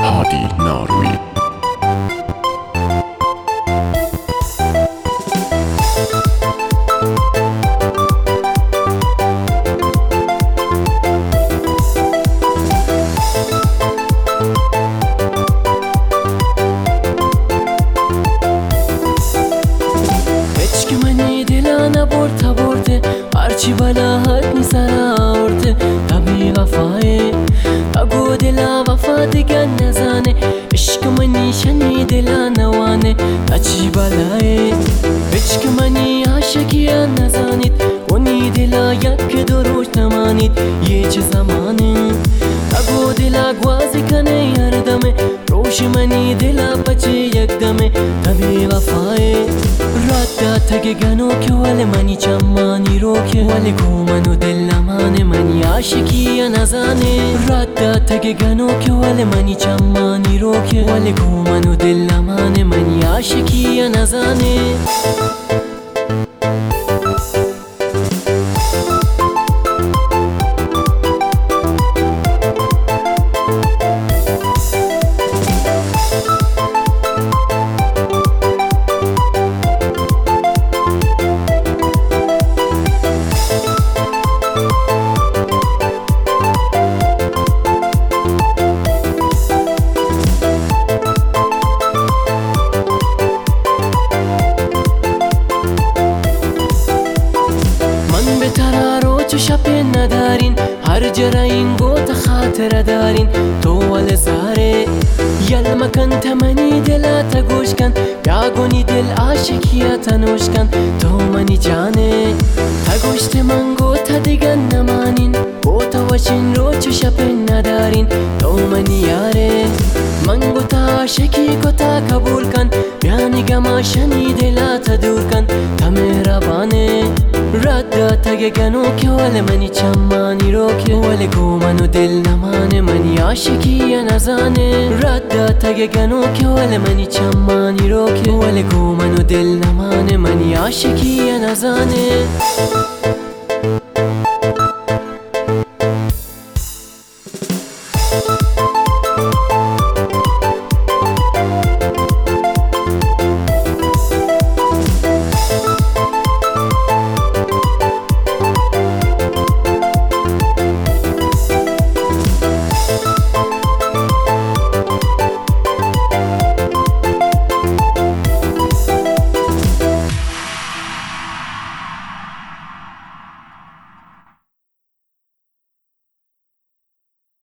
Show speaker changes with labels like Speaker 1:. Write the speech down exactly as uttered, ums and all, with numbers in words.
Speaker 1: هادی ناروی.
Speaker 2: برده برده هرچی بلا حد سر آورده تبی وفایه اگو دلا وفا دیگر نزانه عشق منی شنی دلا نوانه تچی بلایه عشق منی عاشقی نزانید ونی دلا یک دروش نمانید یه چه زمانه اگو دلا گوازی کنه هر دمه روش منی دلا بچه یک دمه تبی وفایه راتا تگه گنو که ولی منی چمانی رو که ولی کو منو دل نمانه منی عاشقی نزانه راتا تگه گنو که ولی منی چمانی رو که ولی کو منو دل نمانه منی عاشقی نزانه شب ندارین هر جرا این گوت خاطر دارین تو ول زاره یل مکن تمنی دلات گوش کن بیاگونی دل عاشقیت نوش کن تو منی جانه تا گوشت من گوت دیگر نمانین گوت وشین رو چه شب ندارین تو منی یاره من گوت عاشقی گوتا قبول کن بیانی گما شنی دلات دور کن تا مهربانه رادا تگه گنو که ولی منی چمانی رو که ولی کو منو دل نمانه منی عاشقی نزانه رادا تگه گنو که ولی منی چمانی رو که ولی کو منو دل نمانه منی عاشقی نزانه